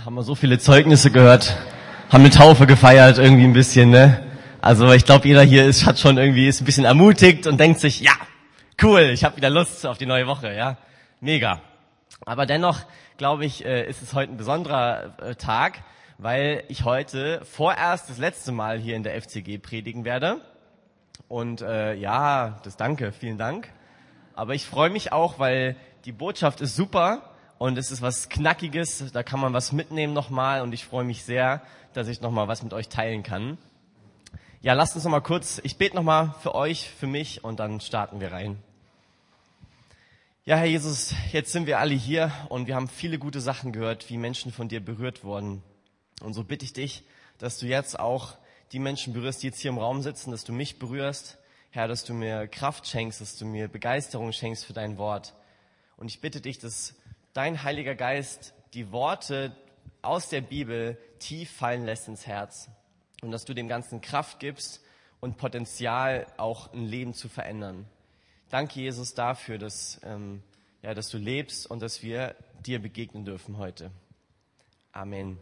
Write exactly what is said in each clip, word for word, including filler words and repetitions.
haben wir so viele Zeugnisse gehört, haben eine Taufe gefeiert, irgendwie ein bisschen, ne? Also ich glaube, jeder hier ist, hat schon irgendwie, ist ein bisschen ermutigt und denkt sich, ja, cool, ich habe wieder Lust auf die neue Woche, ja? Mega. Aber dennoch, glaube ich, ist es heute ein besonderer Tag, weil ich heute vorerst das letzte Mal hier in der F C G predigen werde. Und äh, ja, das danke, vielen Dank. Aber ich freue mich auch, weil die Botschaft ist super und es ist was Knackiges, da kann man was mitnehmen nochmal und ich freue mich sehr, dass ich nochmal was mit euch teilen kann. Ja, lasst uns nochmal kurz, ich bete nochmal für euch, für mich und dann starten wir rein. Ja, Herr Jesus, jetzt sind wir alle hier und wir haben viele gute Sachen gehört, wie Menschen von dir berührt wurden. Und so bitte ich dich, dass du jetzt auch die Menschen berührst, die jetzt hier im Raum sitzen, dass du mich berührst, Herr, dass du mir Kraft schenkst, dass du mir Begeisterung schenkst für dein Wort. Und ich bitte dich, dass dein Heiliger Geist die Worte aus der Bibel tief fallen lässt ins Herz und dass du dem Ganzen Kraft gibst und Potenzial, auch ein Leben zu verändern. Danke, Jesus, dafür, dass, ähm, ja, dass du lebst und dass wir dir begegnen dürfen heute. Amen.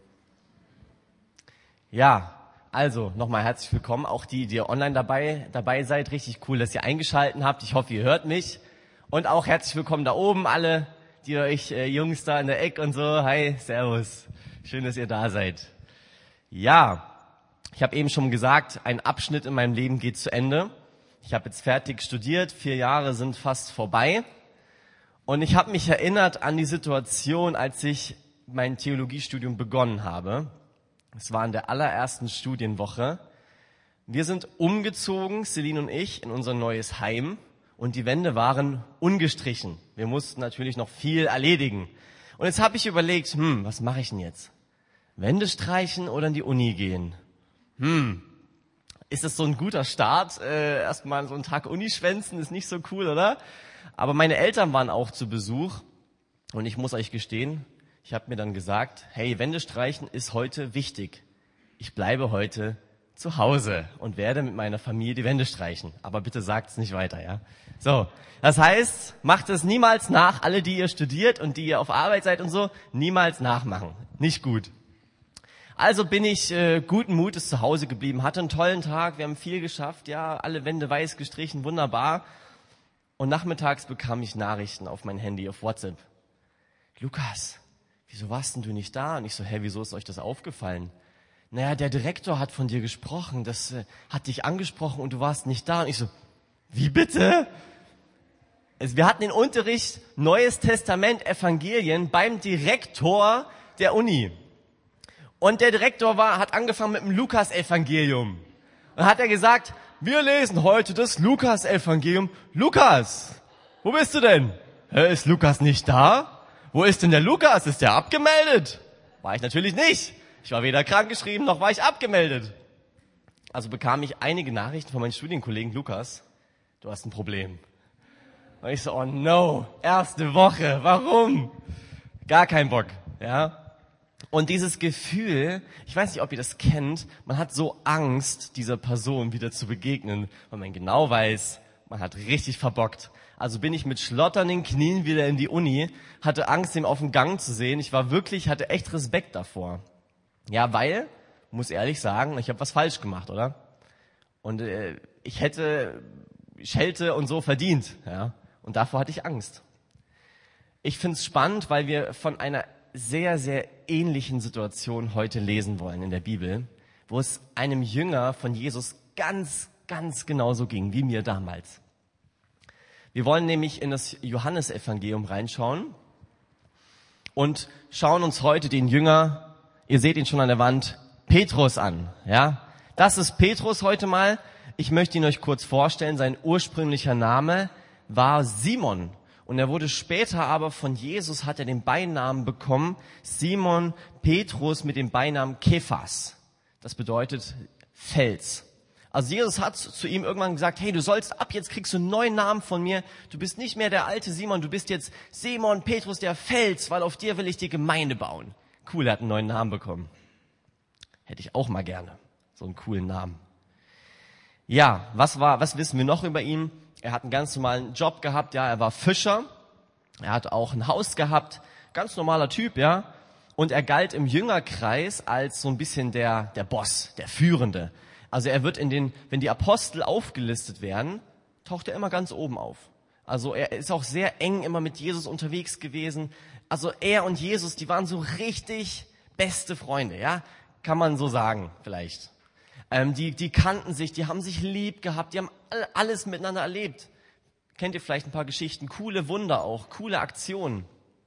Ja, also nochmal herzlich willkommen, auch die, die ihr online dabei, dabei seid. Richtig cool, dass ihr eingeschaltet habt. Ich hoffe, ihr hört mich. Und auch herzlich willkommen da oben, alle, die euch äh, Jungs da in der Ecke und so. Hi, servus. Schön, dass ihr da seid. Ja, ich habe eben schon gesagt, ein Abschnitt in meinem Leben geht zu Ende. Ich habe jetzt fertig studiert, vier Jahre sind fast vorbei. Und ich habe mich erinnert an die Situation, als ich mein Theologiestudium begonnen habe. Es war in der allerersten Studienwoche. Wir sind umgezogen, Celine und ich, in unser neues Heim und die Wände waren ungestrichen. Wir mussten natürlich noch viel erledigen. Und jetzt habe ich überlegt, hm, was mache ich denn jetzt? Wände streichen oder in die Uni gehen? Hm, ist das so ein guter Start? Äh, erstmal so einen Tag Uni schwänzen ist nicht so cool, oder? Aber meine Eltern waren auch zu Besuch und ich muss euch gestehen, ich habe mir dann gesagt, hey, Wände streichen ist heute wichtig. Ich bleibe heute zu Hause und werde mit meiner Familie die Wände streichen. Aber bitte sagt's nicht weiter, ja? So, das heißt, macht es niemals nach, alle, die ihr studiert und die ihr auf Arbeit seid und so, niemals nachmachen. Nicht gut. Also bin ich äh, guten Mutes zu Hause geblieben, hatte einen tollen Tag, wir haben viel geschafft, ja, alle Wände weiß gestrichen, wunderbar. Und nachmittags bekam ich Nachrichten auf mein Handy, auf WhatsApp. Lukas, wieso warst denn du nicht da? Und ich so, hä, wieso ist euch das aufgefallen? Naja, der Direktor hat von dir gesprochen, das äh, hat dich angesprochen und du warst nicht da. Und ich so, wie bitte? Also wir hatten den Unterricht Neues Testament, Evangelien beim Direktor der Uni. Und der Direktor war, hat angefangen mit dem Lukas-Evangelium. Und hat er gesagt, wir lesen heute das Lukas-Evangelium. Lukas, wo bist du denn? Hä, ist Lukas nicht da? Wo ist denn der Lukas? Ist der abgemeldet? War ich natürlich nicht. Ich war weder krankgeschrieben, noch war ich abgemeldet. Also bekam ich einige Nachrichten von meinen Studienkollegen. Lukas, du hast ein Problem. Und ich so, oh no, erste Woche, warum? Gar kein Bock, ja. Und dieses Gefühl, ich weiß nicht, ob ihr das kennt, man hat so Angst, dieser Person wieder zu begegnen, weil man genau weiß, man hat richtig verbockt. Also bin ich mit schlotternden Knien wieder in die Uni, hatte Angst, ihn auf dem Gang zu sehen. Ich war wirklich, hatte echt Respekt davor. Ja, weil, muss ehrlich sagen, ich habe was falsch gemacht, oder? Und äh, ich hätte Schelte und so verdient, ja. Und davor hatte ich Angst. Ich find's spannend, weil wir von einer sehr, sehr ähnlichen Situation heute lesen wollen in der Bibel, wo es einem Jünger von Jesus ganz, ganz genauso ging, wie mir damals. Wir wollen nämlich in das Johannesevangelium reinschauen und schauen uns heute den Jünger, ihr seht ihn schon an der Wand, Petrus an. Ja, das ist Petrus heute mal. Ich möchte ihn euch kurz vorstellen. Sein ursprünglicher Name war Simon. Und er wurde später aber von Jesus, hat er den Beinamen bekommen, Simon Petrus mit dem Beinamen Kephas. Das bedeutet Fels. Also Jesus hat zu ihm irgendwann gesagt, hey, du sollst ab jetzt kriegst du einen neuen Namen von mir. Du bist nicht mehr der alte Simon, du bist jetzt Simon Petrus, der Fels, weil auf dir will ich die Gemeinde bauen. Cool, er hat einen neuen Namen bekommen. Hätte ich auch mal gerne, so einen coolen Namen. Ja, was war, was wissen wir noch über ihn? Er hat einen ganz normalen Job gehabt, ja, er war Fischer. Er hat auch ein Haus gehabt, ganz normaler Typ, ja. Und er galt im Jüngerkreis als so ein bisschen der, der Boss, der Führende. Also er wird in den, wenn die Apostel aufgelistet werden, taucht er immer ganz oben auf. Also er ist auch sehr eng immer mit Jesus unterwegs gewesen. Also er und Jesus, die waren so richtig beste Freunde, ja? Kann man so sagen, vielleicht. Ähm, die, die kannten sich, die haben sich lieb gehabt, die haben alles miteinander erlebt. Kennt ihr vielleicht ein paar Geschichten? Coole Wunder auch, coole Aktionen.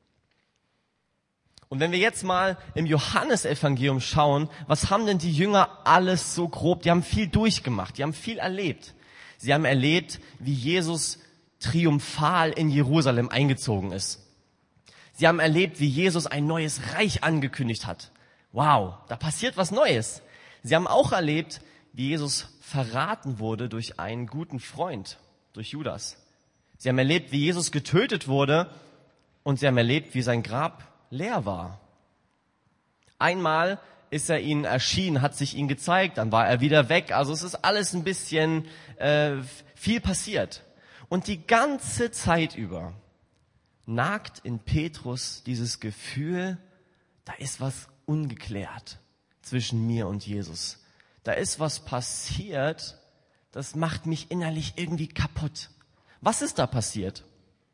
Und wenn wir jetzt mal im Johannesevangelium schauen, was haben denn die Jünger alles so grob? Die haben viel durchgemacht, die haben viel erlebt. Sie haben erlebt, wie Jesus triumphal in Jerusalem eingezogen ist. Sie haben erlebt, wie Jesus ein neues Reich angekündigt hat. Wow, da passiert was Neues. Sie haben auch erlebt, wie Jesus verraten wurde durch einen guten Freund, durch Judas. Sie haben erlebt, wie Jesus getötet wurde und sie haben erlebt, wie sein Grab leer war. Einmal ist er ihnen erschienen, hat sich ihnen gezeigt, dann war er wieder weg. Also es ist alles ein bisschen äh, viel passiert. Und die ganze Zeit über nagt in Petrus dieses Gefühl, da ist was ungeklärt zwischen mir und Jesus. Da ist was passiert, das macht mich innerlich irgendwie kaputt. Was ist da passiert?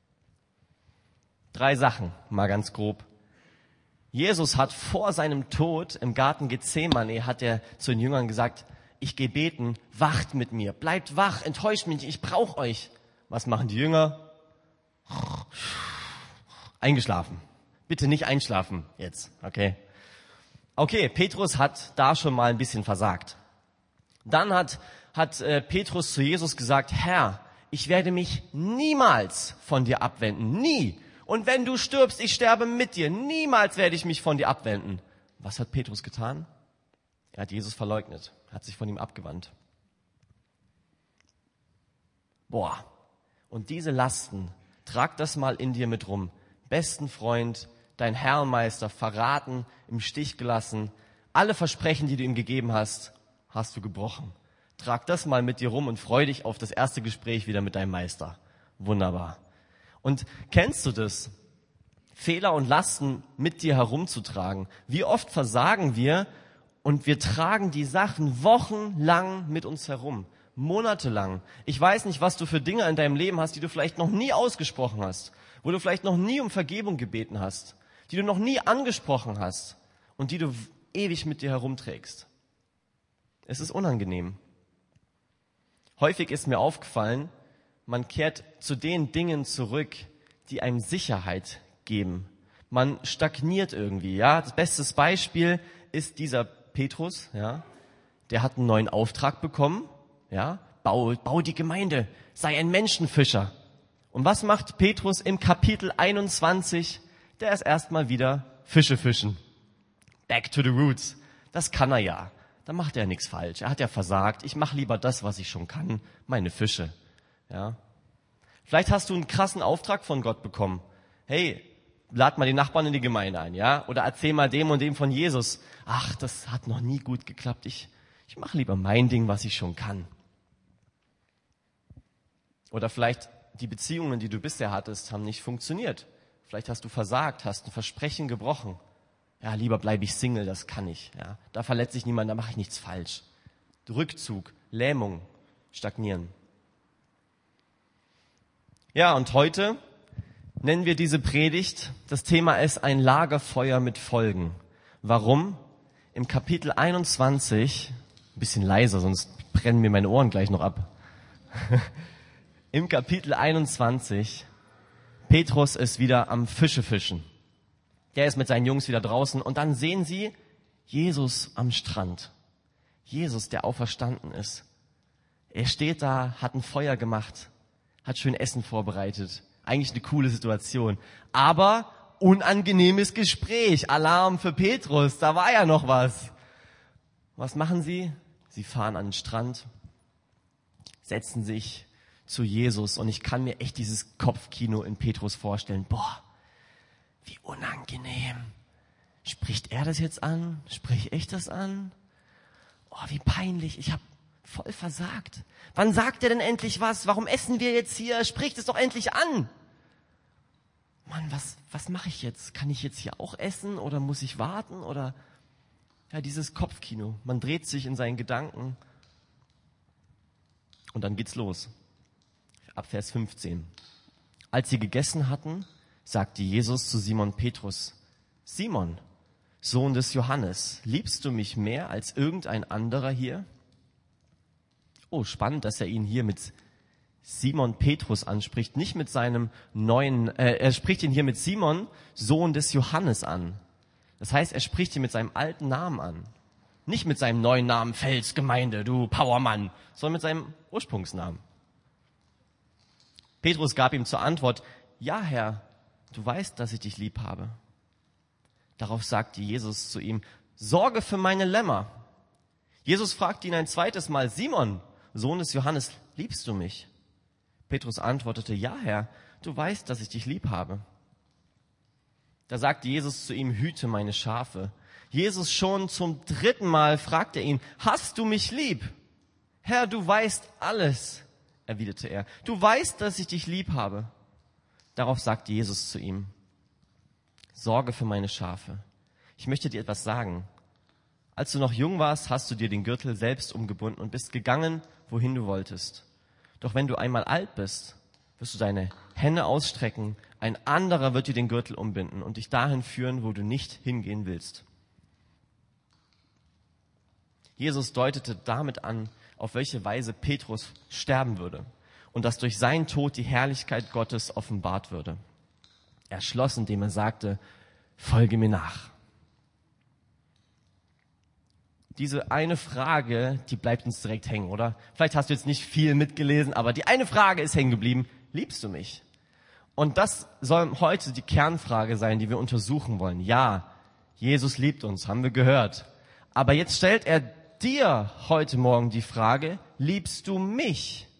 Drei Sachen, mal ganz grob. Jesus hat vor seinem Tod im Garten Gethsemane, hat er zu den Jüngern gesagt, ich gehe beten, wacht mit mir, bleibt wach, enttäuscht mich nicht, ich brauche euch. Was machen die Jünger? Eingeschlafen. Bitte nicht einschlafen jetzt, okay? Okay, Petrus hat da schon mal ein bisschen versagt. Dann hat, hat äh, Petrus zu Jesus gesagt, Herr, ich werde mich niemals von dir abwenden, nie. Und wenn du stirbst, ich sterbe mit dir. Niemals werde ich mich von dir abwenden. Was hat Petrus getan? Er hat Jesus verleugnet, hat sich von ihm abgewandt. Boah, und diese Lasten, trag das mal in dir mit rum. Besten Freund, dein Herrmeister verraten, im Stich gelassen. Alle Versprechen, die du ihm gegeben hast, hast du gebrochen. Trag das mal mit dir rum und freu dich auf das erste Gespräch wieder mit deinem Meister. Wunderbar. Und kennst du das? Fehler und Lasten mit dir herumzutragen. Wie oft versagen wir und wir tragen die Sachen wochenlang mit uns herum. Monatelang. Ich weiß nicht, was du für Dinge in deinem Leben hast, die du vielleicht noch nie ausgesprochen hast. Wo du vielleicht noch nie um Vergebung gebeten hast. Die du noch nie angesprochen hast. Und die du ewig mit dir herumträgst. Es ist unangenehm. Häufig ist mir aufgefallen, man kehrt zu den Dingen zurück, die einem Sicherheit geben. Man stagniert irgendwie, ja. Das beste Beispiel ist dieser Petrus, ja. Der hat einen neuen Auftrag bekommen, ja. Bau, bau die Gemeinde, sei ein Menschenfischer. Und was macht Petrus im Kapitel einundzwanzig? Der ist erstmal wieder Fische fischen. Back to the roots. Das kann er ja. Da macht er nichts falsch. Er hat ja versagt. Ich mache lieber das, was ich schon kann, meine Fische. Ja. Vielleicht hast du einen krassen Auftrag von Gott bekommen. Hey, lad mal die Nachbarn in die Gemeinde ein, ja? Oder erzähl mal dem und dem von Jesus. Ach, das hat noch nie gut geklappt. Ich, ich mache lieber mein Ding, was ich schon kann. Oder vielleicht die Beziehungen, die du bisher hattest, haben nicht funktioniert. Vielleicht hast du versagt, hast ein Versprechen gebrochen. Ja, lieber bleibe ich Single, das kann ich. Ja, da verletze ich niemanden, da mache ich nichts falsch. Rückzug, Lähmung, Stagnieren. Ja, und heute nennen wir diese Predigt, das Thema ist ein Lagerfeuer mit Folgen. Warum? Im Kapitel einundzwanzig, ein bisschen leiser, sonst brennen mir meine Ohren gleich noch ab. Im Kapitel einundzwanzig, Petrus ist wieder am Fischefischen. Der ist mit seinen Jungs wieder draußen und dann sehen sie Jesus am Strand. Jesus, der auferstanden ist. Er steht da, hat ein Feuer gemacht, hat schön Essen vorbereitet. Eigentlich eine coole Situation. Aber unangenehmes Gespräch. Alarm für Petrus, da war ja noch was. Was machen sie? Sie fahren an den Strand, setzen sich zu Jesus und ich kann mir echt dieses Kopfkino in Petrus vorstellen. Boah, wie unangenehm. Spricht er das jetzt an? Sprich ich das an? Oh, wie peinlich. Ich habe voll versagt. Wann sagt er denn endlich was? Warum essen wir jetzt hier? Spricht es doch endlich an. Mann, was, was mache ich jetzt? Kann ich jetzt hier auch essen oder muss ich warten? Oder ja, dieses Kopfkino. Man dreht sich in seinen Gedanken und dann geht's los. Ab Vers fünfzehn. Als sie gegessen hatten, sagte Jesus zu Simon Petrus: Simon, Sohn des Johannes, liebst du mich mehr als irgendein anderer hier? Oh, spannend, dass er ihn hier mit Simon Petrus anspricht, nicht mit seinem neuen, äh, er spricht ihn hier mit Simon, Sohn des Johannes an. Das heißt, er spricht ihn mit seinem alten Namen an. Nicht mit seinem neuen Namen, Felsgemeinde, du Powermann, sondern mit seinem Ursprungsnamen. Petrus gab ihm zur Antwort: Ja, Herr, du weißt, dass ich dich lieb habe. Darauf sagte Jesus zu ihm: Sorge für meine Lämmer. Jesus fragte ihn ein zweites Mal: Simon, Sohn des Johannes, liebst du mich? Petrus antwortete: Ja, Herr, du weißt, dass ich dich lieb habe. Da sagte Jesus zu ihm: Hüte meine Schafe. Jesus schon zum dritten Mal fragte er ihn: Hast du mich lieb? Herr, du weißt alles, erwiderte er. Du weißt, dass ich dich lieb habe. Darauf sagte Jesus zu ihm: Sorge für meine Schafe. Ich möchte dir etwas sagen. Als du noch jung warst, hast du dir den Gürtel selbst umgebunden und bist gegangen, wohin du wolltest. Doch wenn du einmal alt bist, wirst du deine Hände ausstrecken, ein anderer wird dir den Gürtel umbinden und dich dahin führen, wo du nicht hingehen willst. Jesus deutete damit an, auf welche Weise Petrus sterben würde und dass durch seinen Tod die Herrlichkeit Gottes offenbart würde. Er schloss, indem er sagte: Folge mir nach. Diese eine Frage, die bleibt uns direkt hängen, oder? Vielleicht hast du jetzt nicht viel mitgelesen, aber die eine Frage ist hängen geblieben: Liebst du mich? Und das soll heute die Kernfrage sein, die wir untersuchen wollen. Ja, Jesus liebt uns, haben wir gehört. Aber jetzt stellt er dir heute Morgen die Frage: Liebst du mich?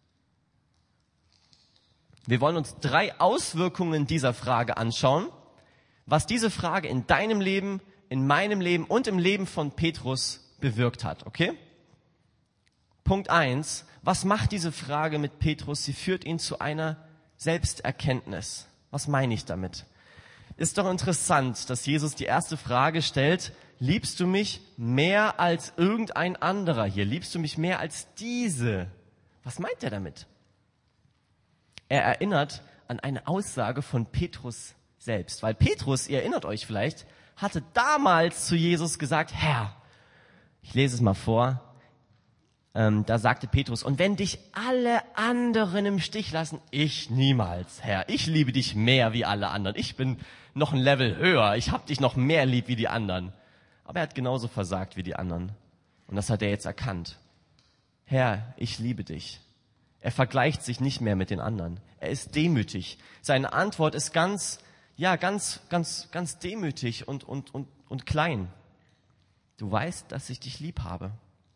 Wir wollen uns drei Auswirkungen dieser Frage anschauen, was diese Frage in deinem Leben, in meinem Leben und im Leben von Petrus bewirkt hat, okay? Punkt eins: Was macht diese Frage mit Petrus? Sie führt ihn zu einer Selbsterkenntnis. Was meine ich damit? Ist doch interessant, dass Jesus die erste Frage stellt: Liebst du mich mehr als irgendein anderer hier? Liebst du mich mehr als diese? Was meint er damit? Er erinnert an eine Aussage von Petrus selbst, weil Petrus, ihr erinnert euch vielleicht, hatte damals zu Jesus gesagt: Herr, ich lese es mal vor, ähm, da sagte Petrus: Und wenn dich alle anderen im Stich lassen, ich niemals, Herr, ich liebe dich mehr wie alle anderen, ich bin noch ein Level höher, ich hab dich noch mehr lieb wie die anderen. Aber er hat genauso versagt wie die anderen und das hat er jetzt erkannt. Herr, ich liebe dich. Er vergleicht sich nicht mehr mit den anderen, er ist demütig. Seine Antwort ist ganz Ja, ganz, ganz, ganz demütig und, und, und, und klein. Du weißt, dass ich dich lieb habe.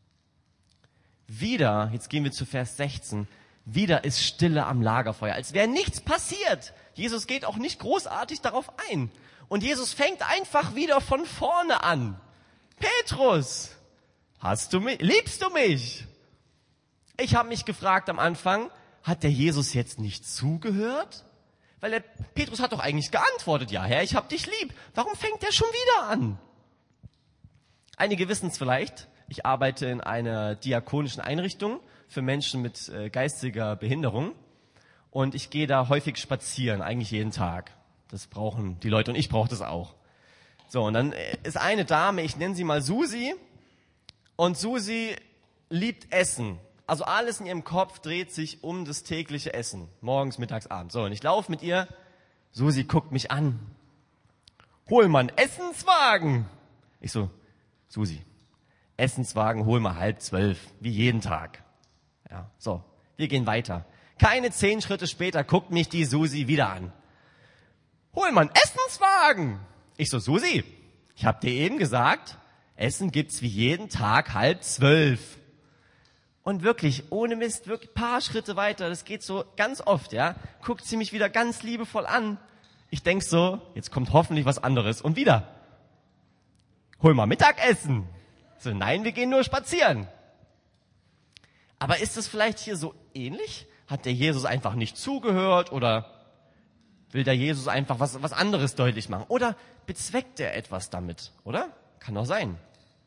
Wieder, jetzt gehen wir zu Vers sechzehn, wieder ist Stille am Lagerfeuer, als wäre nichts passiert. Jesus geht auch nicht großartig darauf ein. Und Jesus fängt einfach wieder von vorne an. Petrus, hast du mich, liebst du mich? Ich habe mich gefragt am Anfang, hat der Jesus jetzt nicht zugehört? Weil der Petrus hat doch eigentlich geantwortet: Ja, Herr, ich hab dich lieb. Warum fängt er schon wieder an? Einige wissen es vielleicht. Ich arbeite in einer diakonischen Einrichtung für Menschen mit äh, geistiger Behinderung. Und ich gehe da häufig spazieren, eigentlich jeden Tag. Das brauchen die Leute und ich brauche das auch. So, und dann ist eine Dame, ich nenne sie mal Susi. Und Susi liebt Essen. Also alles in ihrem Kopf dreht sich um das tägliche Essen. Morgens, mittags, abends. So, und ich laufe mit ihr. Susi guckt mich an. Hol mal einen Essenswagen. Ich so: Susi, Essenswagen hol mal halb zwölf. Wie jeden Tag. Ja, so, wir gehen weiter. Keine zehn Schritte später guckt mich die Susi wieder an. Hol mal einen Essenswagen. Ich so: Susi, ich hab dir eben gesagt, Essen gibt's wie jeden Tag halb zwölf. Und wirklich, ohne Mist, wirklich paar Schritte weiter, das geht so ganz oft, ja, guckt sie mich wieder ganz liebevoll an. Ich denk so, jetzt kommt hoffentlich was anderes. Und wieder: Hol mal Mittagessen. So, nein, wir gehen nur spazieren. Aber ist es vielleicht hier so ähnlich? Hat der Jesus einfach nicht zugehört oder will der Jesus einfach was, was anderes deutlich machen? Oder bezweckt er etwas damit, oder? Kann doch sein.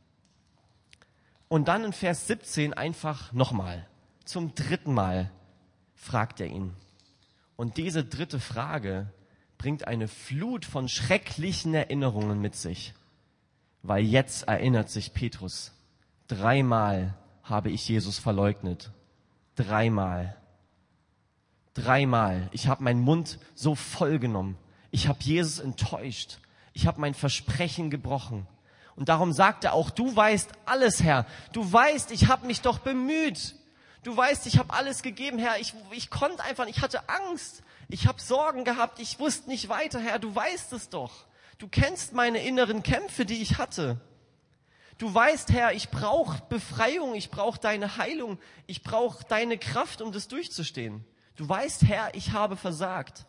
Und dann in Vers siebzehn einfach nochmal, zum dritten Mal fragt er ihn. Und diese dritte Frage bringt eine Flut von schrecklichen Erinnerungen mit sich. Weil jetzt erinnert sich Petrus, dreimal habe ich Jesus verleugnet. Dreimal. Dreimal. Ich habe meinen Mund so voll genommen. Ich habe Jesus enttäuscht. Ich habe mein Versprechen gebrochen. Und darum sagt er auch, du weißt alles, Herr. Du weißt, ich habe mich doch bemüht. Du weißt, ich habe alles gegeben, Herr. Ich, ich konnte einfach nicht, ich hatte Angst. Ich habe Sorgen gehabt. Ich wusste nicht weiter, Herr. Du weißt es doch. Du kennst meine inneren Kämpfe, die ich hatte. Du weißt, Herr, ich brauche Befreiung. Ich brauche deine Heilung. Ich brauche deine Kraft, um das durchzustehen. Du weißt, Herr, ich habe versagt.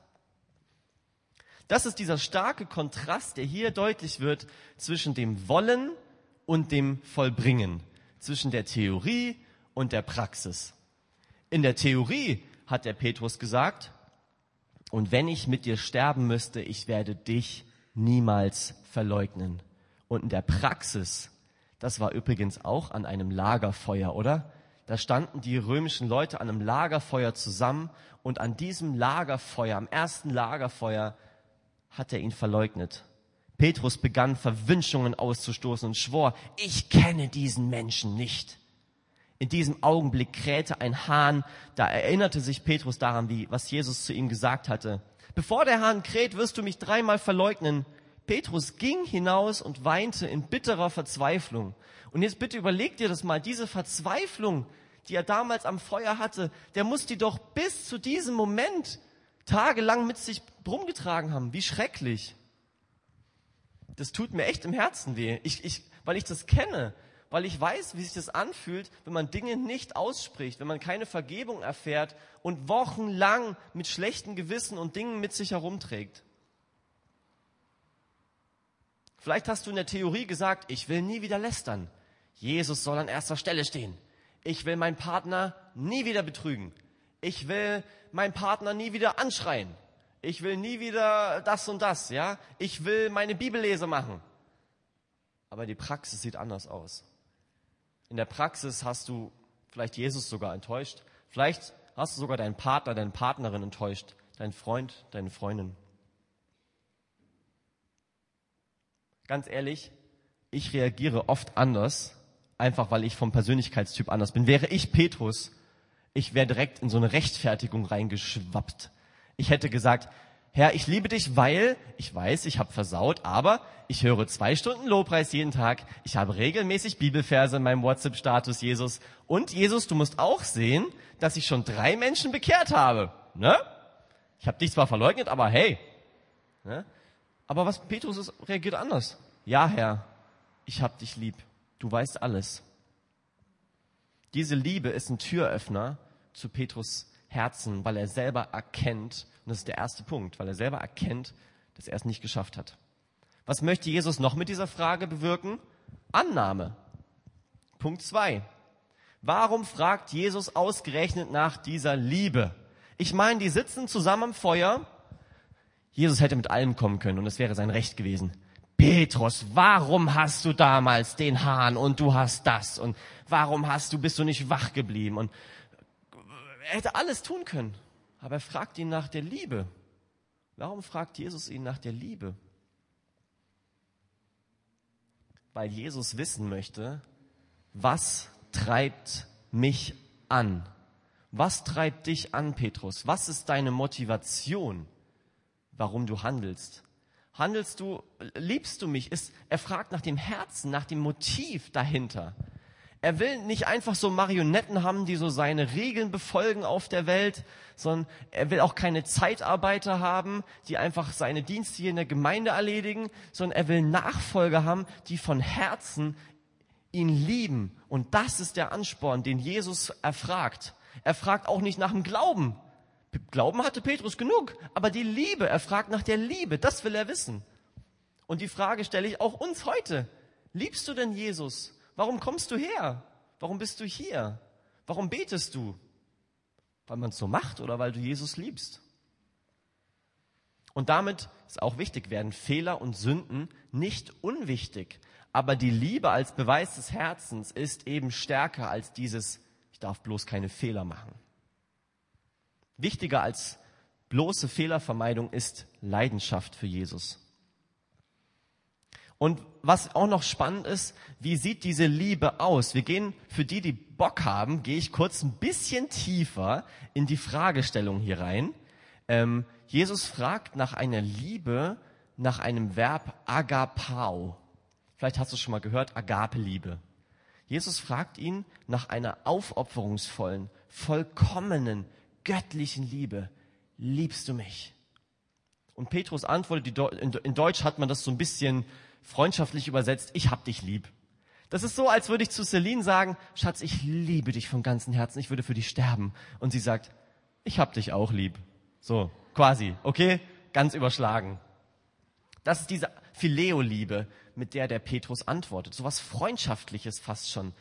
Das ist dieser starke Kontrast, der hier deutlich wird zwischen dem Wollen und dem Vollbringen. Zwischen der Theorie und der Praxis. In der Theorie hat der Petrus gesagt, und wenn ich mit dir sterben müsste, ich werde dich niemals verleugnen. Und in der Praxis, das war übrigens auch an einem Lagerfeuer, oder? Da standen die römischen Leute an einem Lagerfeuer zusammen und an diesem Lagerfeuer, am ersten Lagerfeuer, hat er ihn verleugnet. Petrus begann Verwünschungen auszustoßen und schwor, ich kenne diesen Menschen nicht. In diesem Augenblick krähte ein Hahn, da erinnerte sich Petrus daran, wie, was Jesus zu ihm gesagt hatte. Bevor der Hahn kräht, wirst du mich dreimal verleugnen. Petrus ging hinaus und weinte in bitterer Verzweiflung. Und jetzt bitte überleg dir das mal, diese Verzweiflung, die er damals am Feuer hatte, der muss die doch bis zu diesem Moment tagelang mit sich rumgetragen haben. Wie schrecklich. Das tut mir echt im Herzen weh, ich, ich, weil ich das kenne. Weil ich weiß, wie sich das anfühlt, wenn man Dinge nicht ausspricht, wenn man keine Vergebung erfährt und wochenlang mit schlechtem Gewissen und Dingen mit sich herumträgt. Vielleicht hast du in der Theorie gesagt, ich will nie wieder lästern. Jesus soll an erster Stelle stehen. Ich will meinen Partner nie wieder betrügen. Ich will meinen Partner nie wieder anschreien. Ich will nie wieder das und das, ja? Ich will meine Bibellese machen. Aber die Praxis sieht anders aus. In der Praxis hast du vielleicht Jesus sogar enttäuscht. Vielleicht hast du sogar deinen Partner, deine Partnerin enttäuscht. Deinen Freund, deine Freundin. Ganz ehrlich, ich reagiere oft anders, einfach weil ich vom Persönlichkeitstyp anders bin. Wäre ich Petrus, ich wäre direkt in so eine Rechtfertigung reingeschwappt. Ich hätte gesagt, Herr, ich liebe dich, weil ich weiß, ich habe versaut, aber ich höre zwei Stunden Lobpreis jeden Tag. Ich habe regelmäßig Bibelverse in meinem WhatsApp-Status, Jesus. Und Jesus, du musst auch sehen, dass ich schon drei Menschen bekehrt habe. Ne? Ich habe dich zwar verleugnet, aber hey. Ne? Aber was Petrus ist, reagiert anders. Ja, Herr, ich hab dich lieb. Du weißt alles. Diese Liebe ist ein Türöffner zu Petrus Herzen, weil er selber erkennt, und das ist der erste Punkt, weil er selber erkennt, dass er es nicht geschafft hat. Was möchte Jesus noch mit dieser Frage bewirken? Annahme. Punkt zwei. Warum fragt Jesus ausgerechnet nach dieser Liebe? Ich meine, die sitzen zusammen am Feuer. Jesus hätte mit allem kommen können und es wäre sein Recht gewesen. Petrus, warum hast du damals den Hahn und du hast das und warum hast du, bist du nicht wach geblieben? Und er hätte alles tun können, aber er fragt ihn nach der Liebe. Warum fragt Jesus ihn nach der Liebe? Weil Jesus wissen möchte, was treibt mich an? Was treibt dich an, Petrus? Was ist deine Motivation, warum du handelst? Handelst du, liebst du mich? Ist, er fragt nach dem Herzen, nach dem Motiv dahinter. Er will nicht einfach so Marionetten haben, die so seine Regeln befolgen auf der Welt, sondern er will auch keine Zeitarbeiter haben, die einfach seine Dienste hier in der Gemeinde erledigen, sondern er will Nachfolger haben, die von Herzen ihn lieben. Und das ist der Ansporn, den Jesus erfragt. Er fragt auch nicht nach dem Glauben. Glauben hatte Petrus genug, aber die Liebe, er fragt nach der Liebe, das will er wissen. Und die Frage stelle ich auch uns heute. Liebst du denn Jesus? Warum kommst du her? Warum bist du hier? Warum betest du? Weil man es so macht oder weil du Jesus liebst? Und damit ist auch wichtig, werden Fehler und Sünden nicht unwichtig. Aber die Liebe als Beweis des Herzens ist eben stärker als dieses, ich darf bloß keine Fehler machen. Wichtiger als bloße Fehlervermeidung ist Leidenschaft für Jesus. Und was auch noch spannend ist, wie sieht diese Liebe aus? Wir gehen, für die, die Bock haben, gehe ich kurz ein bisschen tiefer in die Fragestellung hier rein. Ähm, Jesus fragt nach einer Liebe, nach einem Verb agapao. Vielleicht hast du schon mal gehört, Agape-Liebe. Jesus fragt ihn nach einer aufopferungsvollen, vollkommenen, göttlichen Liebe. Liebst du mich? Und Petrus antwortet, in Deutsch hat man das so ein bisschen freundschaftlich übersetzt, ich hab dich lieb. Das ist so, als würde ich zu Celine sagen, Schatz, ich liebe dich von ganzem Herzen, ich würde für dich sterben. Und sie sagt, ich hab dich auch lieb. So, quasi, okay? Ganz überschlagen. Das ist diese Phileo-Liebe, mit der der Petrus antwortet. So was Freundschaftliches fast schon.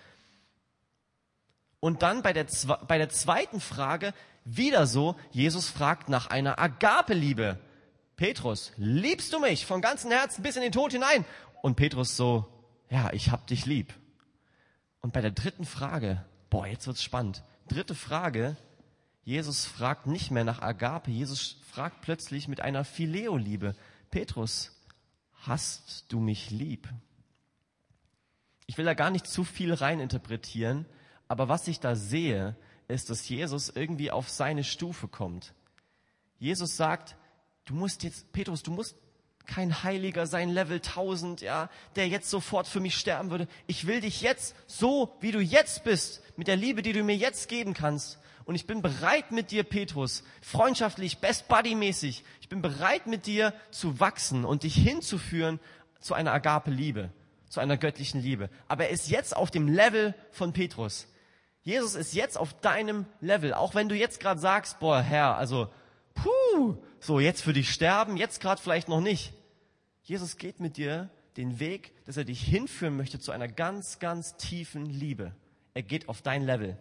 Und dann bei der, bei der zweiten Frage wieder so, Jesus fragt nach einer Agape-Liebe. Petrus, liebst du mich von ganzem Herzen bis in den Tod hinein? Und Petrus so, ja, ich hab dich lieb. Und bei der dritten Frage, boah, jetzt wird's spannend. Dritte Frage, Jesus fragt nicht mehr nach Agape, Jesus fragt plötzlich mit einer Phileo-Liebe. Petrus, hast du mich lieb? Ich will da gar nicht zu viel reininterpretieren, aber was ich da sehe, ist, dass Jesus irgendwie auf seine Stufe kommt. Jesus sagt, du musst jetzt, Petrus, du musst kein Heiliger sein, Level tausend, ja, der jetzt sofort für mich sterben würde. Ich will dich jetzt so, wie du jetzt bist, mit der Liebe, die du mir jetzt geben kannst. Und ich bin bereit mit dir, Petrus, freundschaftlich, Best Buddy-mäßig. Ich bin bereit mit dir zu wachsen und dich hinzuführen zu einer Agape-Liebe, zu einer göttlichen Liebe. Aber er ist jetzt auf dem Level von Petrus. Jesus ist jetzt auf deinem Level. Auch wenn du jetzt gerade sagst, boah, Herr, also, puh, so jetzt für dich sterben, jetzt gerade vielleicht noch nicht. Jesus geht mit dir den Weg, dass er dich hinführen möchte zu einer ganz, ganz tiefen Liebe. Er geht auf dein Level.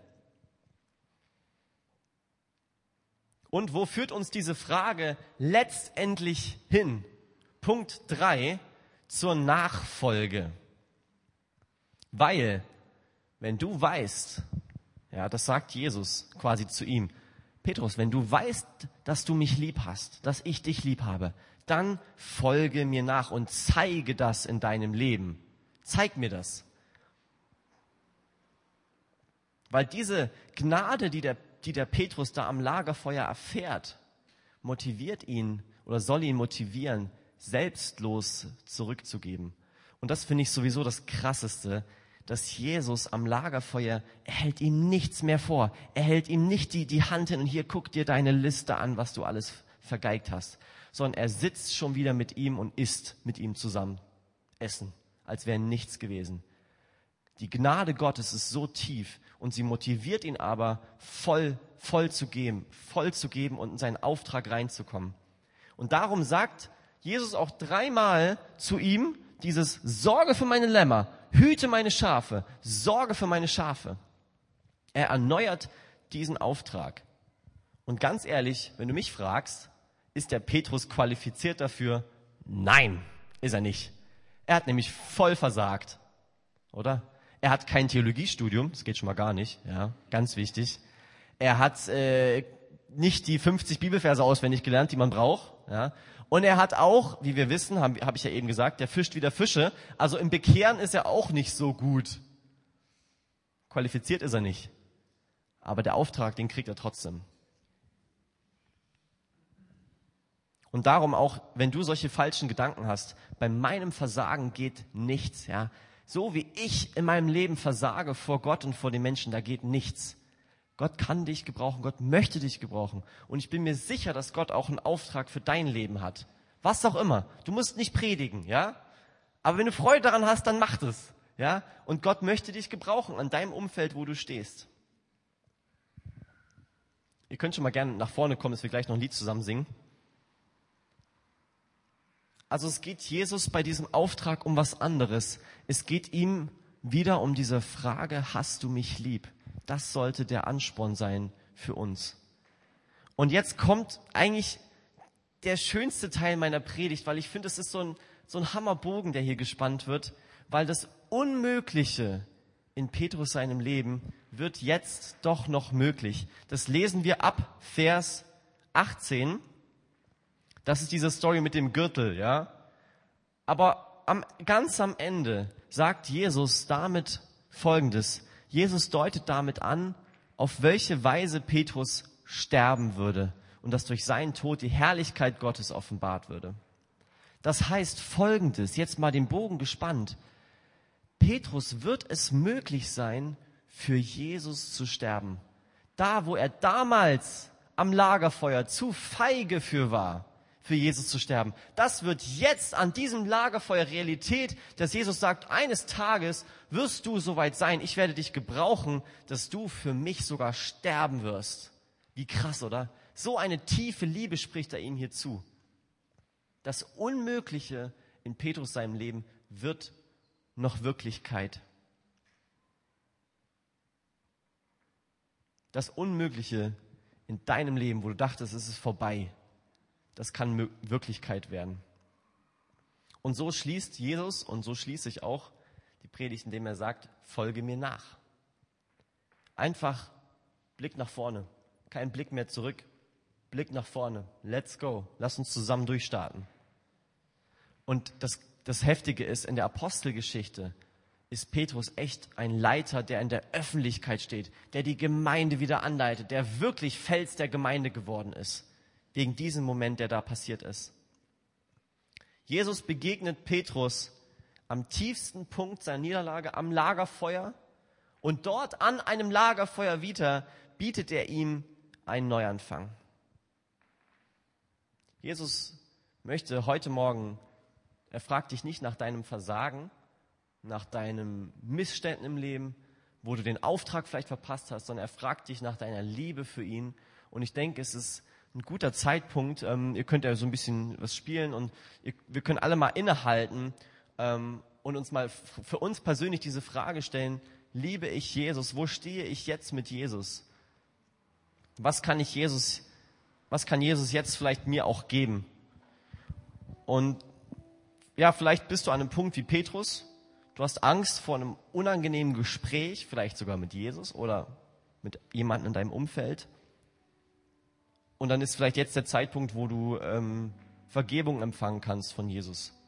Und wo führt uns diese Frage letztendlich hin? Punkt drei, zur Nachfolge. Weil, wenn du weißt, ja, das sagt Jesus quasi zu ihm, Petrus, wenn du weißt, dass du mich lieb hast, dass ich dich lieb habe, dann folge mir nach und zeige das in deinem Leben. Zeig mir das. Weil diese Gnade, die der die der Petrus da am Lagerfeuer erfährt, motiviert ihn oder soll ihn motivieren, selbstlos zurückzugeben. Und das finde ich sowieso das Krasseste, dass Jesus am Lagerfeuer, er hält ihm nichts mehr vor. Er hält ihm nicht die, die Hand hin und hier, guck dir deine Liste an, was du alles vergeigt hast. Sondern er sitzt schon wieder mit ihm und isst mit ihm zusammen. Essen, als wäre nichts gewesen. Die Gnade Gottes ist so tief und sie motiviert ihn aber, voll, voll zu geben, voll zu geben und in seinen Auftrag reinzukommen. Und darum sagt Jesus auch dreimal zu ihm dieses Sorge für meine Lämmer, hüte meine Schafe, sorge für meine Schafe. Er erneuert diesen Auftrag. Und ganz ehrlich, wenn du mich fragst, ist der Petrus qualifiziert dafür? Nein, ist er nicht. Er hat nämlich voll versagt, oder? Er hat kein Theologiestudium, das geht schon mal gar nicht, ja, ganz wichtig. Er hat äh, nicht die fünfzig Bibelverse auswendig gelernt, die man braucht, ja. Und er hat auch, wie wir wissen, habe hab ich ja eben gesagt, der fischt wieder Fische. Also im Bekehren ist er auch nicht so gut. Qualifiziert ist er nicht. Aber der Auftrag, den kriegt er trotzdem. Und darum auch, wenn du solche falschen Gedanken hast, bei meinem Versagen geht nichts, ja. So wie ich in meinem Leben versage vor Gott und vor den Menschen, da geht nichts. Gott kann dich gebrauchen, Gott möchte dich gebrauchen. Und ich bin mir sicher, dass Gott auch einen Auftrag für dein Leben hat. Was auch immer. Du musst nicht predigen, ja? Aber wenn du Freude daran hast, dann mach das, ja? Und Gott möchte dich gebrauchen an deinem Umfeld, wo du stehst. Ihr könnt schon mal gerne nach vorne kommen, dass wir gleich noch ein Lied zusammen singen. Also es geht Jesus bei diesem Auftrag um was anderes. Es geht ihm wieder um diese Frage, hast du mich lieb? Das sollte der Ansporn sein für uns. Und jetzt kommt eigentlich der schönste Teil meiner Predigt, weil ich finde, es ist so ein, so ein Hammerbogen, der hier gespannt wird, weil das Unmögliche in Petrus seinem Leben wird jetzt doch noch möglich. Das lesen wir ab Vers achtzehn. Das ist diese Story mit dem Gürtel, ja. Aber am, ganz am Ende sagt Jesus damit Folgendes. Jesus deutet damit an, auf welche Weise Petrus sterben würde und dass durch seinen Tod die Herrlichkeit Gottes offenbart würde. Das heißt Folgendes, jetzt mal den Bogen gespannt. Petrus wird es möglich sein, für Jesus zu sterben. Da, wo er damals am Lagerfeuer zu feige für war, für Jesus zu sterben. Das wird jetzt an diesem Lagerfeuer Realität, dass Jesus sagt, eines Tages wirst du soweit sein, ich werde dich gebrauchen, dass du für mich sogar sterben wirst. Wie krass, oder? So eine tiefe Liebe spricht er ihm hier zu. Das Unmögliche in Petrus seinem Leben wird noch Wirklichkeit. Das Unmögliche in deinem Leben, wo du dachtest, es ist vorbei, das kann Wirklichkeit werden. Und so schließt Jesus, und so schließe ich auch die Predigt, indem er sagt, folge mir nach. Einfach Blick nach vorne, kein Blick mehr zurück, Blick nach vorne. Let's go, lass uns zusammen durchstarten. Und das, das Heftige ist, in der Apostelgeschichte ist Petrus echt ein Leiter, der in der Öffentlichkeit steht, der die Gemeinde wieder anleitet, der wirklich Fels der Gemeinde geworden ist, wegen diesem Moment, der da passiert ist. Jesus begegnet Petrus am tiefsten Punkt seiner Niederlage, am Lagerfeuer, und dort an einem Lagerfeuer wieder bietet er ihm einen Neuanfang. Jesus möchte heute Morgen, er fragt dich nicht nach deinem Versagen, nach deinen Missständen im Leben, wo du den Auftrag vielleicht verpasst hast, sondern er fragt dich nach deiner Liebe für ihn. Und ich denke, es ist ein guter Zeitpunkt. Ähm, ihr könnt ja so ein bisschen was spielen und ihr, wir können alle mal innehalten ähm, und uns mal f- für uns persönlich diese Frage stellen: Liebe ich Jesus? Wo stehe ich jetzt mit Jesus? Was kann ich Jesus, was kann Jesus jetzt vielleicht mir auch geben? Und ja, vielleicht bist du an einem Punkt wie Petrus. Du hast Angst vor einem unangenehmen Gespräch, vielleicht sogar mit Jesus oder mit jemandem in deinem Umfeld. Und dann ist vielleicht jetzt der Zeitpunkt, wo du ähm, Vergebung empfangen kannst von Jesus.